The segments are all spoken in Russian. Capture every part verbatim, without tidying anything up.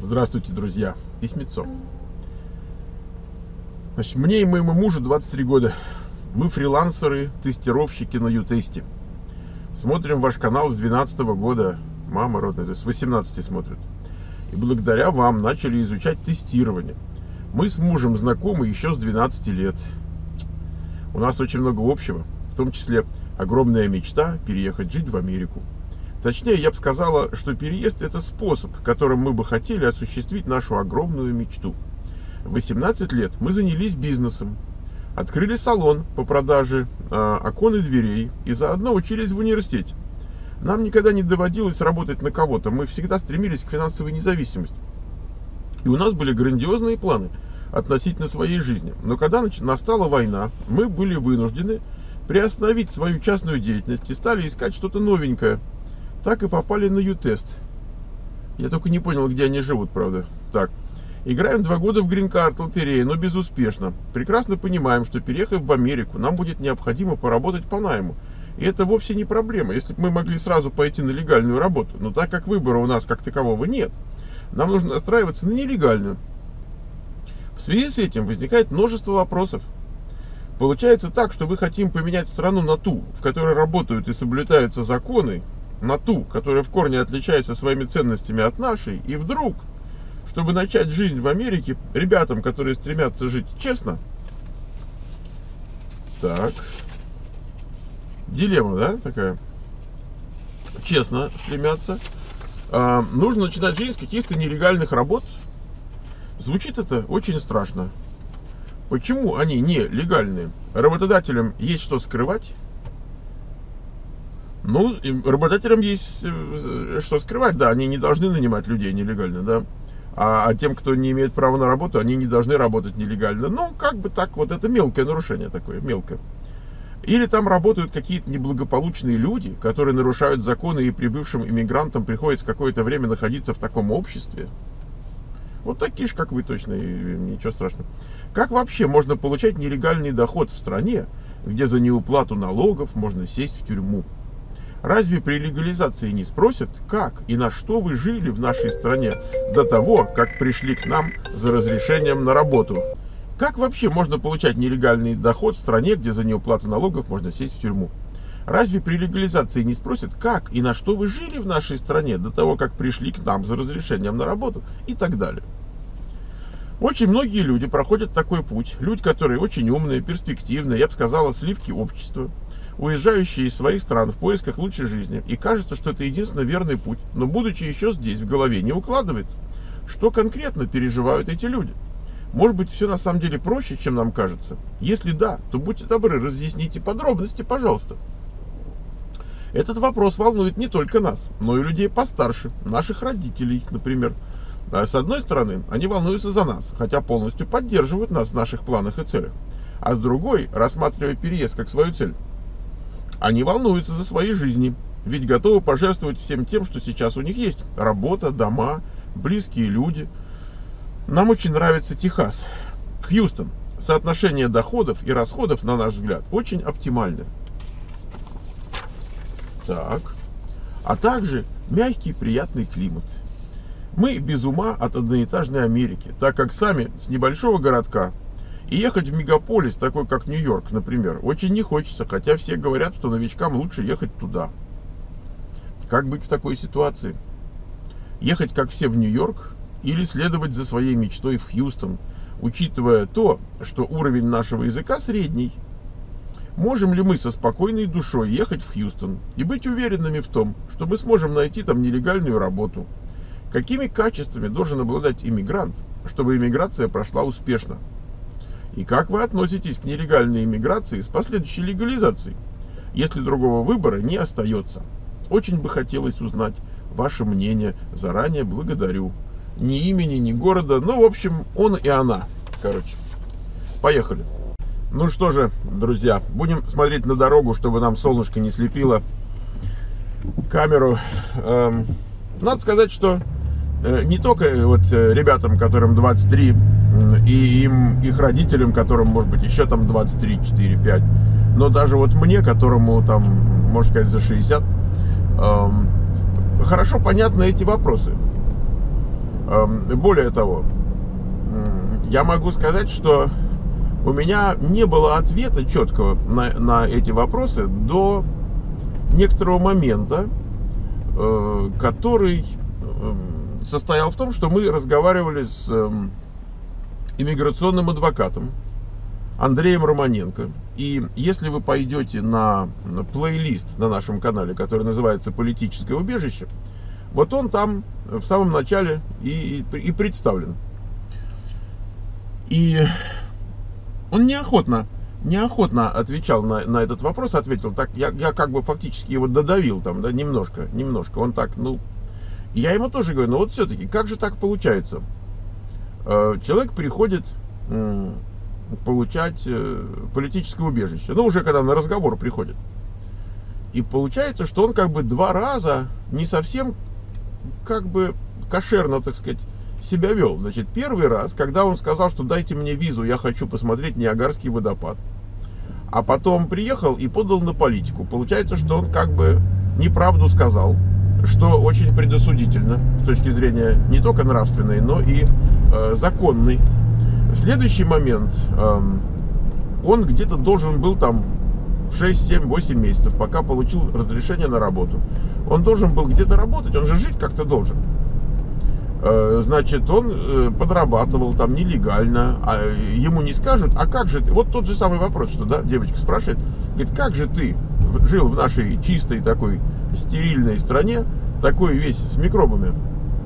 Здравствуйте, друзья. Письмецо. Значит, мне и моему мужу двадцать три года. Мы фрилансеры, тестировщики на ютесте. Смотрим ваш канал с двенадцатого года. Мама родная, то есть с восемнадцати смотрят. И благодаря вам начали изучать тестирование. Мы с мужем знакомы еще с двенадцати лет. У нас очень много общего, в том числе огромная мечта переехать жить в Америку. Точнее, я бы сказала, что переезд – это способ, которым мы бы хотели осуществить нашу огромную мечту. В восемнадцать лет мы занялись бизнесом, открыли салон по продаже э, окон и дверей и заодно учились в университете. Нам никогда не доводилось работать на кого-то, мы всегда стремились к финансовой независимости. И у нас были грандиозные планы относительно своей жизни. Но когда настала война, мы были вынуждены приостановить свою частную деятельность и стали искать что-то новенькое. Так и попали на ютест. Я только не понял, где они живут, правда. Так, играем два года в грин-карт лотереи, но безуспешно. Прекрасно понимаем, что переехав в Америку, нам будет необходимо поработать по найму. И это вовсе не проблема, если бы мы могли сразу пойти на легальную работу. Но так как выбора у нас как такового нет, нам нужно настраиваться на нелегальную. В связи с этим возникает множество вопросов. Получается так, что мы хотим поменять страну на ту, в которой работают и соблюдаются законы, на ту, которая в корне отличается своими ценностями от нашей, и вдруг, чтобы начать жизнь в Америке, ребятам, которые стремятся жить честно, так, дилемма, да, такая, честно стремятся, а, нужно начинать жизнь с каких-то нелегальных работ. Звучит это очень страшно. Почему они нелегальные? Работодателям есть что скрывать? Ну, работодателям есть что скрывать, да, они не должны нанимать людей нелегально, да, а, а тем, кто не имеет права на работу, они не должны работать нелегально. Ну, как бы так, вот это мелкое нарушение такое, мелкое. Или там работают какие-то неблагополучные люди, которые нарушают законы, и прибывшим иммигрантам приходится какое-то время находиться в таком обществе. Вот такие же, как вы, точно, и ничего страшного. Как вообще можно получать нелегальный доход в стране, где за неуплату налогов можно сесть в тюрьму? Разве при легализации не спросят, как и на что вы жили в нашей стране до того, как пришли к нам за разрешением на работу? Как вообще можно получать нелегальный доход в стране, где за неуплату налогов можно сесть в тюрьму? Разве при легализации не спросят, как и на что вы жили в нашей стране до того, как пришли к нам за разрешением на работу и так далее? Очень многие люди проходят такой путь. Люди, которые очень умные, перспективные, я бы сказала, сливки общества, уезжающие из своих стран в поисках лучшей жизни. И кажется, что это единственно верный путь. Но будучи еще здесь, в голове не укладывается, что конкретно переживают эти люди. Может быть, все на самом деле проще, чем нам кажется? Если да, то будьте добры, разъясните подробности, пожалуйста. Этот вопрос волнует не только нас, но и людей постарше, наших родителей, например. С одной стороны, они волнуются за нас, хотя полностью поддерживают нас в наших планах и целях. А с другой, рассматривая переезд как свою цель, они волнуются за свои жизни, ведь готовы пожертвовать всем тем, что сейчас у них есть. Работа, дома, близкие люди. Нам очень нравится Техас. Хьюстон. Соотношение доходов и расходов, на наш взгляд, очень оптимальное. Так. А также мягкий, приятный климат. Мы без ума от одноэтажной Америки, так как сами с небольшого городка. И ехать в мегаполис, такой как Нью-Йорк, например, очень не хочется, хотя все говорят, что новичкам лучше ехать туда. Как быть в такой ситуации? Ехать, как все, в Нью-Йорк или следовать за своей мечтой в Хьюстон, учитывая то, что уровень нашего языка средний? Можем ли мы со спокойной душой ехать в Хьюстон и быть уверенными в том, что мы сможем найти там нелегальную работу? Какими качествами должен обладать иммигрант, чтобы иммиграция прошла успешно? И как вы относитесь к нелегальной иммиграции с последующей легализацией, если другого выбора не остается? Очень бы хотелось узнать ваше мнение. Заранее благодарю. Ни имени, ни города, ну, в общем, он и она. Короче, поехали. Ну что же, друзья, будем смотреть на дорогу, чтобы нам солнышко не слепило камеру. Эм, надо сказать, что не только вот ребятам, которым двадцать три, и им, их родителям, которым, может быть, еще там двадцать три, четыре, пять, но даже вот мне, которому там, можно сказать, за шестьдесят, эм, хорошо понятны эти вопросы. Более того, я могу сказать, что у меня не было ответа четкого на, на эти вопросы до некоторого момента, который состоял в том, что мы разговаривали с иммиграционным адвокатом Андреем Романенко. И если вы пойдете на плейлист на нашем канале, который называется «Политическое убежище», вот он там в самом начале и, и, и представлен. И он неохотно, неохотно отвечал на, на этот вопрос, ответил так, я, я как бы фактически его додавил там, да, немножко, немножко. Он так, ну, я ему тоже говорю, ну вот все-таки, как же так получается? Человек приходит получать политическое убежище, ну, уже когда на разговор приходит. И получается, что он как бы два раза не совсем как бы кошерно, так сказать, себя вел. Значит, первый раз, когда он сказал, что дайте мне визу, я хочу посмотреть Ниагарский водопад. А потом приехал и подал на политику. Получается, что он как бы неправду сказал, что очень предосудительно с точки зрения не только нравственной, но и э, законной. В следующий момент э, он где-то должен был там шесть, семь, восемь месяцев, пока получил разрешение на работу. Он должен был где-то работать, он же жить как-то должен. Значит, он подрабатывал там нелегально, а ему не скажут, а как же ты, вот тот же самый вопрос, что, да, девочка спрашивает, говорит, как же ты жил в нашей чистой такой стерильной стране, такой весь с микробами?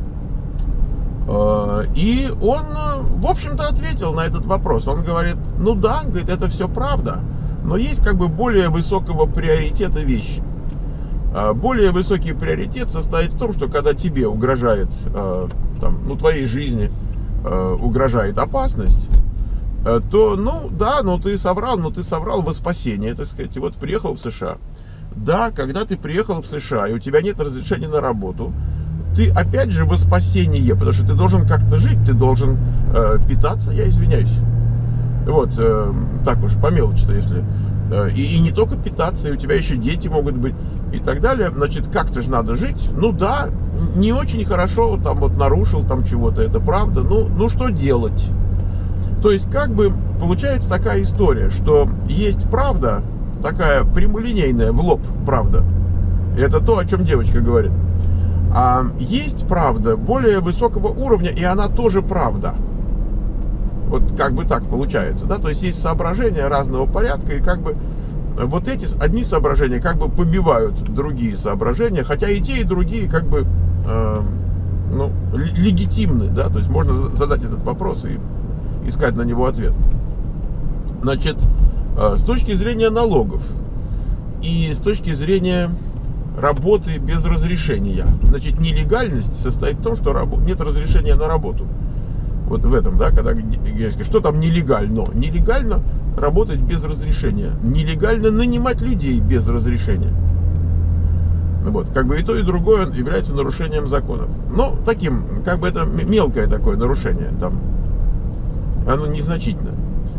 И он, в общем-то, ответил на этот вопрос. Он говорит, ну да, говорит, это все правда, но есть как бы более высокого приоритета вещи. Более высокий приоритет состоит в том, что когда тебе угрожает, там, ну, твоей жизни угрожает опасность, то, ну, да, ну, ты соврал, но ты соврал во спасение, так сказать, и вот приехал в США. Да, когда ты приехал в США, и у тебя нет разрешения на работу, ты опять же во спасение, потому что ты должен как-то жить, ты должен э, питаться, я извиняюсь. Вот, э, так уж, по мелочи-то, если... И, и не только питаться, и у тебя еще дети могут быть и так далее. Значит, как-то же надо жить. Ну да, не очень хорошо, там вот нарушил там чего-то, это правда. Ну, ну что делать? То есть, как бы получается такая история, что есть правда, такая прямолинейная, в лоб правда. Это то, о чем девочка говорит. А есть правда более высокого уровня, и она тоже правда. Вот как бы так получается, да, то есть есть соображения разного порядка, и как бы вот эти одни соображения как бы побивают другие соображения, хотя и те, и другие как бы э, ну, легитимны, да, то есть можно задать этот вопрос и искать на него ответ. Значит, э, с точки зрения налогов и с точки зрения работы без разрешения, значит, нелегальность состоит в том, что нет разрешения на работу. Вот в этом, да, когда что там нелегально? Нелегально работать без разрешения. Нелегально нанимать людей без разрешения. Вот, как бы и то, и другое является нарушением законов. Но таким, как бы это мелкое такое нарушение, там, оно незначительно.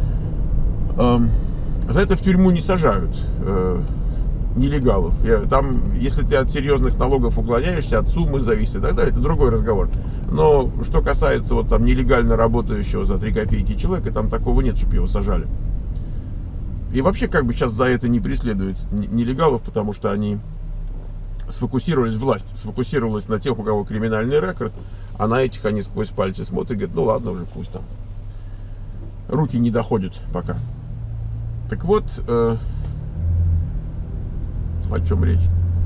За это в тюрьму не сажают нелегалов. Там, если ты от серьезных налогов уклоняешься, от суммы зависит и так далее, это другой разговор. Но что касается вот там нелегально работающего за три копейки человека, там такого нет, чтобы его сажали. И вообще как бы сейчас за это не преследуют нелегалов, потому что они сфокусировались, власть сфокусировалась на тех, у кого криминальный рекорд, а на этих они сквозь пальцы смотрят и говорят, ну ладно уже, пусть там. Руки не доходят пока. Так вот, э, о чем речь?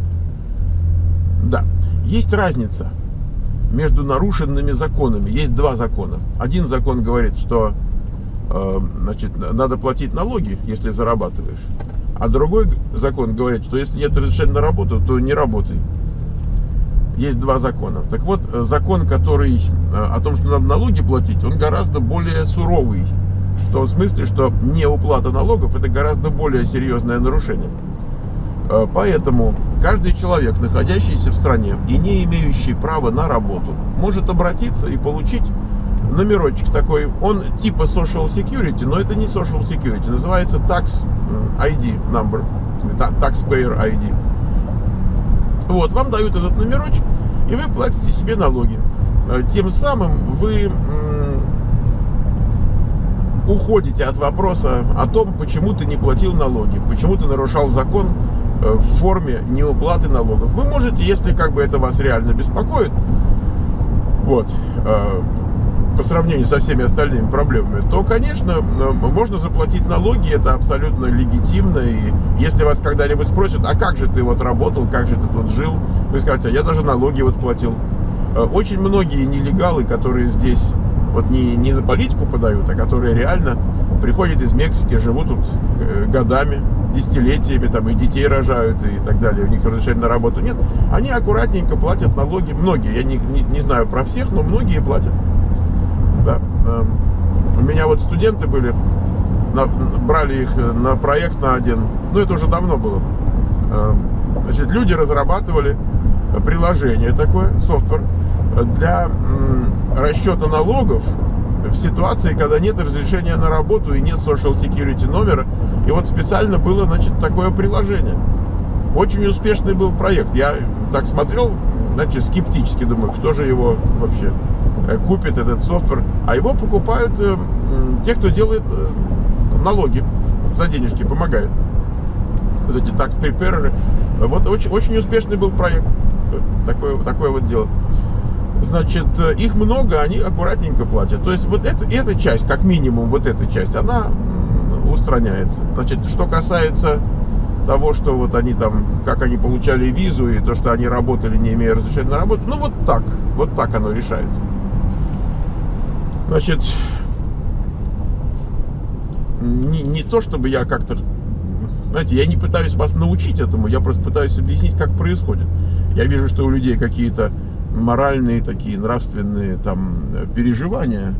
Да, есть разница между нарушенными законами. Есть два закона. Один закон говорит, что э, значит, надо платить налоги, если зарабатываешь. А другой закон говорит, что если нет разрешения на работу, то не работай. Есть два закона. Так вот, закон, который э, о том, что надо налоги платить, он гораздо более суровый. В том смысле, что неуплата налогов – это гораздо более серьезное нарушение. Поэтому каждый человек, находящийся в стране и не имеющий права на работу, может обратиться и получить номерочек такой. Он типа Social Security, но это не Social Security. Называется Tax ай ди number, Taxpayer ай ди. Вот, вам дают этот номерочек, и вы платите себе налоги. тем самым вы уходите от вопроса о том, почему ты не платил налоги, почему ты нарушал закон в форме неуплаты налогов. Вы можете, если как бы это вас реально беспокоит, вот, по сравнению со всеми остальными проблемами, то, конечно, можно заплатить налоги, это абсолютно легитимно. И если вас когда-нибудь спросят, а как же ты вот работал, как же ты тут жил, вы скажете, а я даже налоги вот платил. Очень многие нелегалы, которые здесь вот не, не на политику подают, а которые реально приходят из Мексики, живут тут годами, десятилетиями, там и детей рожают и так далее, у них разрешения на работу нет, они аккуратненько платят налоги, многие, я не, не, не знаю про всех, но многие платят. Да. У меня вот студенты были, на, брали их на проект на один, ну это уже давно было. Значит, люди разрабатывали приложение такое, софтвер, для расчета налогов в ситуации, когда нет разрешения на работу и нет social security номера. И вот специально было, значит, такое приложение. Очень успешный был проект. Я так смотрел, значит, скептически думаю, кто же его вообще купит, этот софтвер. А его покупают э, те, кто делает э, налоги, за денежки помогает. Вот эти tax preparer. Вот очень, очень успешный был проект. Такое, такое вот дело. Значит, их много, они аккуратненько платят. То есть вот это, эта часть, как минимум, вот эта часть, она устраняется. Значит, что касается того, что вот они там, как они получали визу, и то, что они работали, не имея разрешения на работу, ну вот так, вот так оно решается. Значит, не, не то, чтобы я как-то, знаете, я не пытаюсь вас научить этому, я просто пытаюсь объяснить, как происходит. Я вижу, что у людей какие-то моральные такие, нравственные там переживания.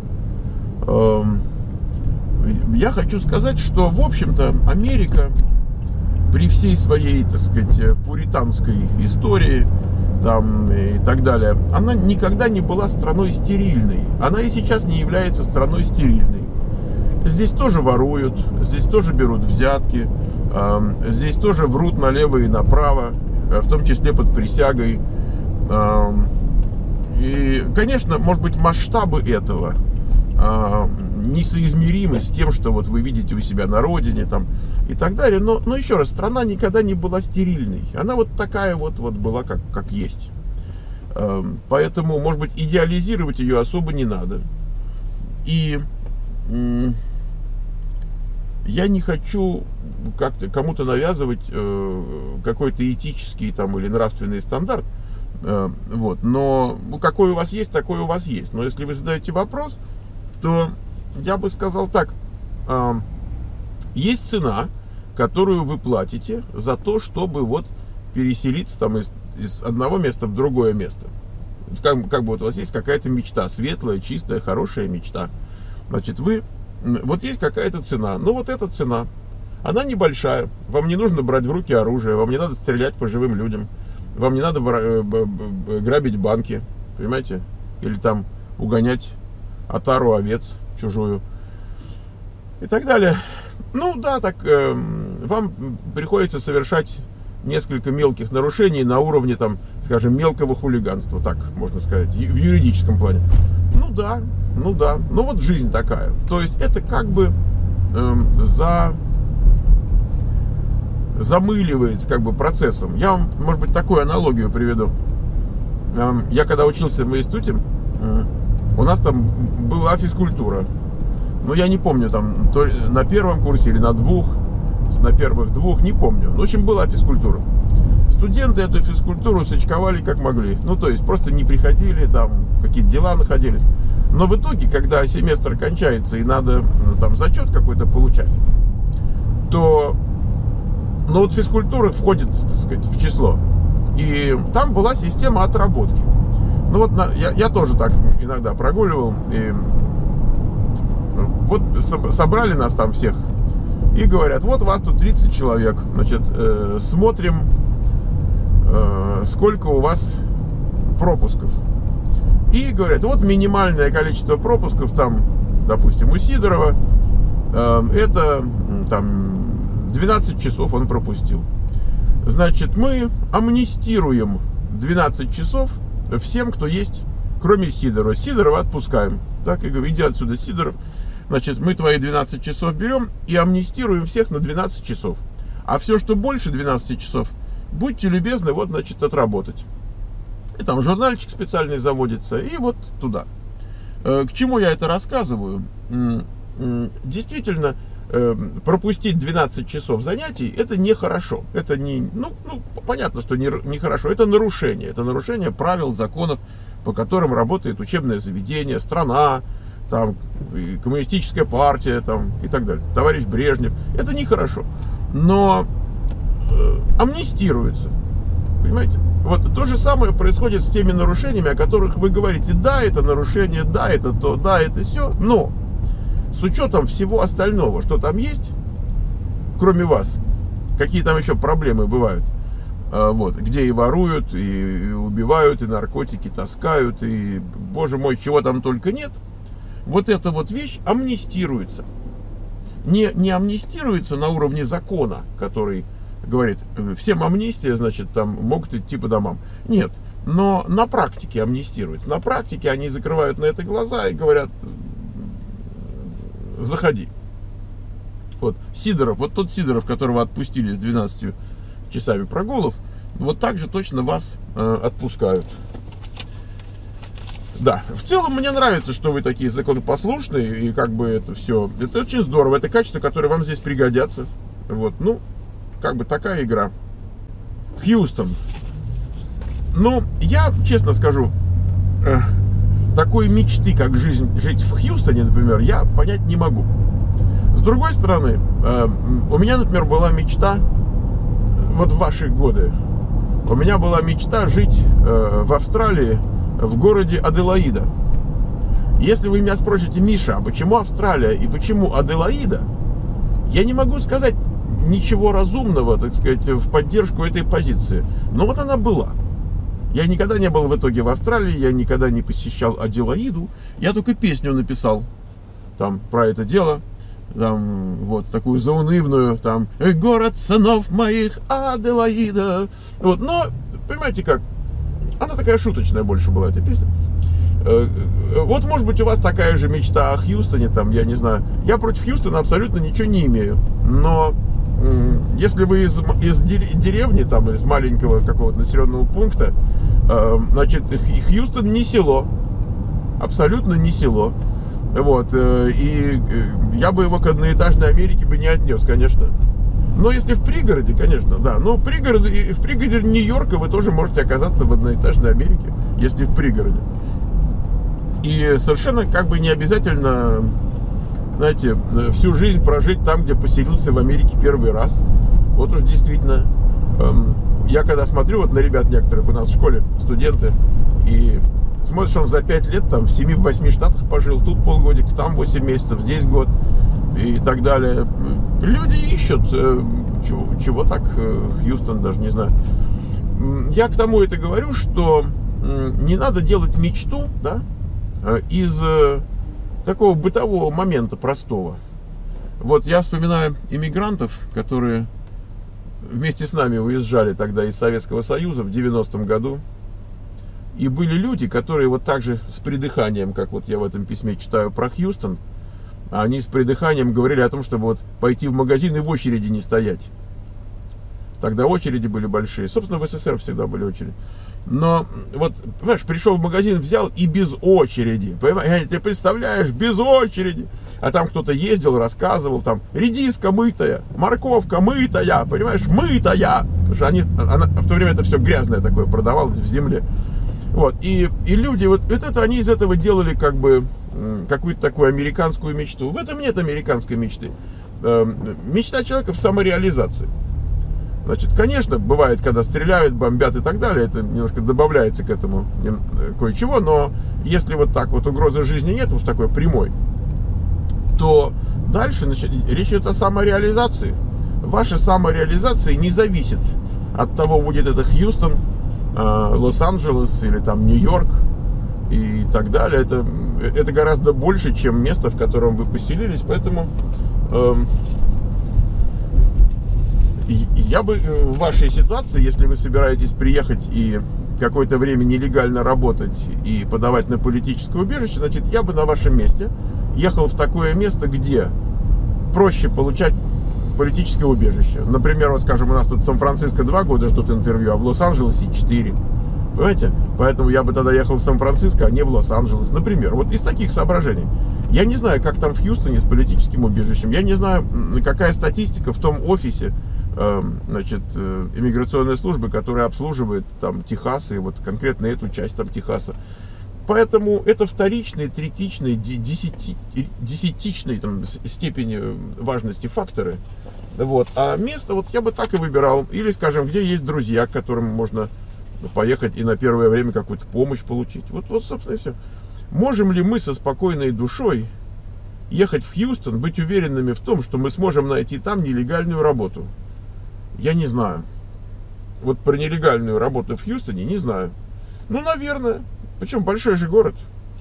Я хочу сказать, что, в общем-то, Америка при всей своей, так сказать, пуританской истории там и так далее, она никогда не была страной стерильной. Она и сейчас не является страной стерильной. Здесь тоже воруют, здесь тоже берут взятки, здесь тоже врут налево и направо, в том числе под присягой. И, конечно, может быть, масштабы этого а, несоизмеримы с тем, что вот вы видите у себя на родине там, и так далее. Но, но еще раз, страна никогда не была стерильной. Она вот такая вот, вот была, как, как есть. А, поэтому, может быть, идеализировать ее особо не надо. И м- я не хочу как-то кому-то навязывать э, какой-то этический там, или нравственный стандарт. Вот, но какой у вас есть, такой у вас есть. Но если вы задаете вопрос, то я бы сказал так: есть цена, которую вы платите за то, чтобы вот переселиться там из, из одного места в другое место. Как, как бы вот у вас есть какая-то мечта, светлая, чистая, хорошая мечта. Значит, вы, вот есть какая-то цена, ну вот эта цена, она небольшая, вам не нужно брать в руки оружие, вам не надо стрелять по живым людям. Вам не надо грабить банки, понимаете? Или там угонять отару овец чужую. И так далее. Ну да, так э, вам приходится совершать несколько мелких нарушений на уровне, там, скажем, мелкого хулиганства, так можно сказать, в юридическом плане. Ну да, ну да. Ну вот жизнь такая. То есть это как бы э, за... замыливается как бы процессом. Я вам, может быть, такую аналогию приведу. Я когда учился в институте, у нас там была физкультура. Но я не помню, там то на первом курсе или на двух, на первых двух, не помню. Ну, в общем, была физкультура. Студенты эту физкультуру сочковали как могли. Ну, то есть просто не приходили, там какие-то дела находились. Но в итоге, когда семестр кончается и надо, ну, там зачет какой-то получать, то но вот физкультура входит, так сказать, в число. И там была система отработки. Ну вот на, я, я тоже так иногда прогуливал. И вот со, собрали нас там всех. И говорят, вот вас тут тридцать человек. Значит, э, смотрим, э, сколько у вас пропусков. И говорят, вот минимальное количество пропусков там, допустим, у Сидорова, э, это там двенадцать часов он пропустил. Значит, мы амнистируем двенадцать часов всем, кто есть, кроме Сидорова. Сидорова отпускаем. Так, и говорю, иди отсюда, Сидоров. Значит, мы твои двенадцать часов берем и амнистируем всех на двенадцать часов. А все, что больше двенадцати часов, будьте любезны, вот, значит, отработать. И там журнальчик специальный заводится, и вот туда. К чему я это рассказываю? Действительно, пропустить двенадцать часов занятий, это нехорошо. Это не, ну, ну, понятно, что нехорошо. Не это нарушение. Это нарушение правил, законов, по которым работает учебное заведение, страна, там, коммунистическая партия, там, и так далее. Товарищ Брежнев. Это нехорошо. Но э, амнистируется. Понимаете? Вот то же самое происходит с теми нарушениями, о которых вы говорите. Да, это нарушение, да, это то, да, это все. Но с учетом всего остального, что там есть, кроме вас, какие там еще проблемы бывают, вот, где и воруют, и, и убивают, и наркотики таскают, и, боже мой, чего там только нет, вот эта вот вещь амнистируется. Не, не амнистируется на уровне закона, который говорит, всем амнистия, значит, там могут идти по домам. Нет, но на практике амнистируется. На практике они закрывают на это глаза и говорят, заходи. Вот Сидоров, вот тот Сидоров, которого отпустили с двенадцатью часами прогулов, вот так же точно вас э, отпускают. Да, в целом мне нравится, что вы такие законопослушные, и как бы это все, это очень здорово, это качество, которое вам здесь пригодятся. Вот, ну, как бы такая игра. Хьюстон. Ну, я честно скажу, э, такой мечты, как жизнь, жить в Хьюстоне, например, я понять не могу. С другой стороны, э, у меня, например, была мечта, вот в ваши годы, у меня была мечта жить э, в Австралии, в городе Аделаида. Если вы меня спросите, Миша, а почему Австралия и почему Аделаида, я не могу сказать ничего разумного, так сказать, в поддержку этой позиции. Но вот она была. Я никогда не был в итоге в Австралии, я никогда не посещал Аделаиду. Я только песню написал там про это дело. Там вот такую заунывную, там город сынов моих Аделаида. Вот, но, понимаете как, она такая шуточная больше была, эта песня. Вот, может быть, у вас такая же мечта о Хьюстоне, там, я не знаю. Я против Хьюстона абсолютно ничего не имею. Но если вы из, из деревни, там, из маленького какого-то населенного пункта, значит, Хьюстон не село. Абсолютно не село. Вот. И я бы его к одноэтажной Америке бы не отнес, конечно. Но если в пригороде, конечно, да. Но в пригороде, в пригороде Нью-Йорка вы тоже можете оказаться в одноэтажной Америке, если в пригороде. И совершенно как бы не обязательно, знаете, всю жизнь прожить там, где поселился в Америке первый раз. Вот уж действительно, эм, я когда смотрю вот на ребят некоторых у нас в школе, студенты, и смотришь, он за пять лет там в семи-восьми штатах пожил, тут полгодика, там восемь месяцев, здесь год и так далее. Люди ищут, э, чего, чего так, э, Хьюстон даже не знаю. Я к тому это говорю, что э, не надо делать мечту, да, из э, такого бытового момента простого. Вот я вспоминаю иммигрантов, которые вместе с нами уезжали тогда из Советского Союза в девяностом году. И были люди, которые вот так же с придыханием, как вот я в этом письме читаю про Хьюстон, они с придыханием говорили о том, чтобы вот пойти в магазин и в очереди не стоять. Тогда очереди были большие. Собственно, в СССР всегда были очереди. Но вот, понимаешь, пришел в магазин, взял и без очереди. Понимаешь, ты представляешь, без очереди. А там кто-то ездил, рассказывал, там, редиска мытая, морковка мытая, понимаешь, мытая. Потому что они, она, в то время это все грязное такое продавалось в земле. Вот, и, и люди, вот, вот это, они из этого делали как бы какую-то такую американскую мечту. В этом нет американской мечты. Мечта человека в самореализации. Значит, конечно, бывает, когда стреляют, бомбят и так далее, это немножко добавляется к этому кое-чего, но если вот так вот угрозы жизни нет, уж такой прямой, то дальше значит, речь идет о самореализации. Ваша самореализация не зависит от того, будет это Хьюстон, Лос-Анджелес или там Нью-Йорк и так далее. Это, это гораздо больше, чем место, в котором вы поселились, поэтому... Эм, я бы в вашей ситуации, если вы собираетесь приехать и какое-то время нелегально работать и подавать на политическое убежище, значит, я бы на вашем месте ехал в такое место, где проще получать политическое убежище. Например, вот, скажем, у нас тут в Сан-Франциско два года ждут интервью, а в Лос-Анджелесе четыре. Понимаете? Поэтому я бы тогда ехал в Сан-Франциско, а не в Лос-Анджелес. Например, вот из таких соображений. Я не знаю, как там в Хьюстоне с политическим убежищем. Я не знаю, какая статистика в том офисе, э, значит, э, иммиграционной службы, которая обслуживает там Техас и вот конкретно эту часть там Техаса. Поэтому это вторичные, третичные, десяти, десятичные там, степени важности факторы. Вот. А место вот я бы так и выбирал. Или, скажем, где есть друзья, к которым можно поехать и на первое время какую-то помощь получить. Вот, вот, собственно, и все. Можем ли мы со спокойной душой ехать в Хьюстон, быть уверенными в том, что мы сможем найти там нелегальную работу? Я не знаю. Вот про нелегальную работу в Хьюстоне не знаю. Ну, наверное. Причем большой же город.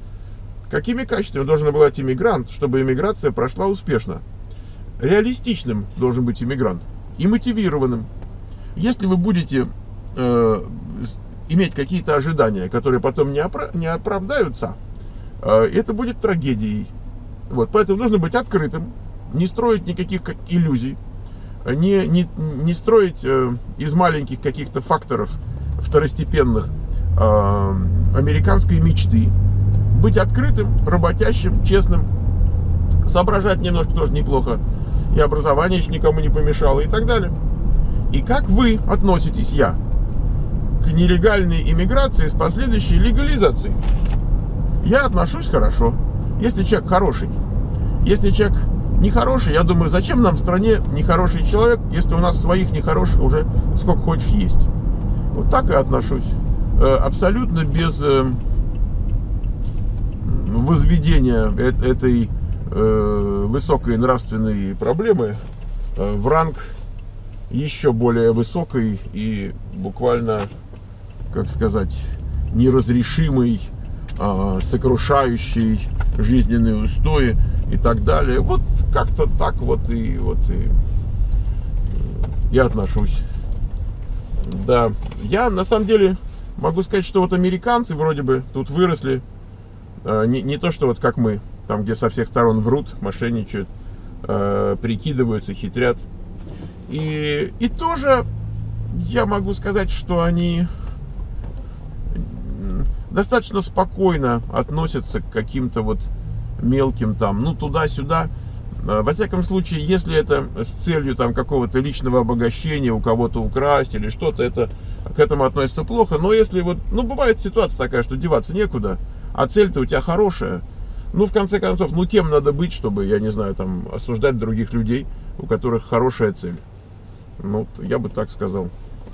Какими качествами должен обладать иммигрант, чтобы иммиграция прошла успешно? Реалистичным должен быть иммигрант и мотивированным. Если вы будете э, иметь какие-то ожидания, которые потом не, опра- не оправдаются, э, это будет трагедией. Вот, поэтому нужно быть открытым, не строить никаких иллюзий, не, не, не строить э, из маленьких каких-то факторов второстепенных э, американской мечты, быть открытым, работящим, честным, соображать немножко тоже неплохо, и образование еще никому не помешало и так далее. И как вы относитесь, я, к нелегальной иммиграции с последующей легализацией? Я отношусь хорошо, если человек хороший. Если человек нехороший, я думаю, зачем нам в стране нехороший человек, если у нас своих нехороших уже сколько хочешь есть. Вот так и отношусь. Абсолютно без возведения этой высокой нравственной проблемы в ранг еще более высокой и буквально, как сказать, неразрешимой, сокрушающей жизненные устои и так далее. Вот как-то так вот и вот и я отношусь. Да, я на самом деле могу сказать, что вот американцы вроде бы тут выросли, не, не то что вот как мы, там где со всех сторон врут, мошенничают, прикидываются, хитрят. И, и тоже я могу сказать, что они достаточно спокойно относятся к каким-то вот мелким там, ну туда-сюда. Во всяком случае, если это с целью там какого-то личного обогащения, у кого-то украсть или что-то, это к этому относится плохо. Но если вот, ну бывает ситуация такая, что деваться некуда, а цель-то у тебя хорошая, ну в конце концов, ну кем надо быть, чтобы, я не знаю, там осуждать других людей, у которых хорошая цель? Ну, я бы так сказал.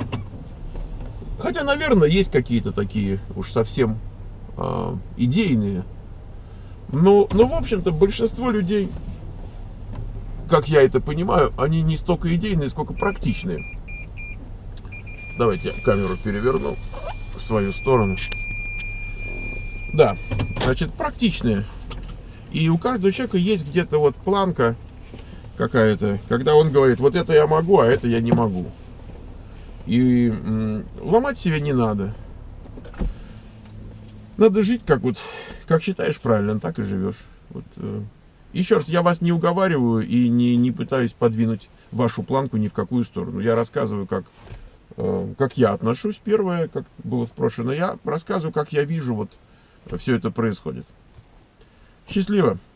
Хотя, наверное, есть какие-то такие уж совсем э, идейные. Но, но, в общем-то, большинство людей, как я это понимаю, они не столько идейные, сколько практичные. Давайте я камеру переверну в свою сторону. Да, значит, практичные. И у каждого человека есть где-то вот планка какая-то, когда он говорит, вот это я могу, а это я не могу. И м- ломать себя не надо. Надо жить, как вот, как считаешь правильно, так и живешь. Вот, э. Еще раз, я вас не уговариваю и не, не пытаюсь подвинуть вашу планку ни в какую сторону. Я рассказываю, как, э, как я отношусь. Первое, как было спрошено, я рассказываю, как я вижу, вот все это происходит. Счастливо!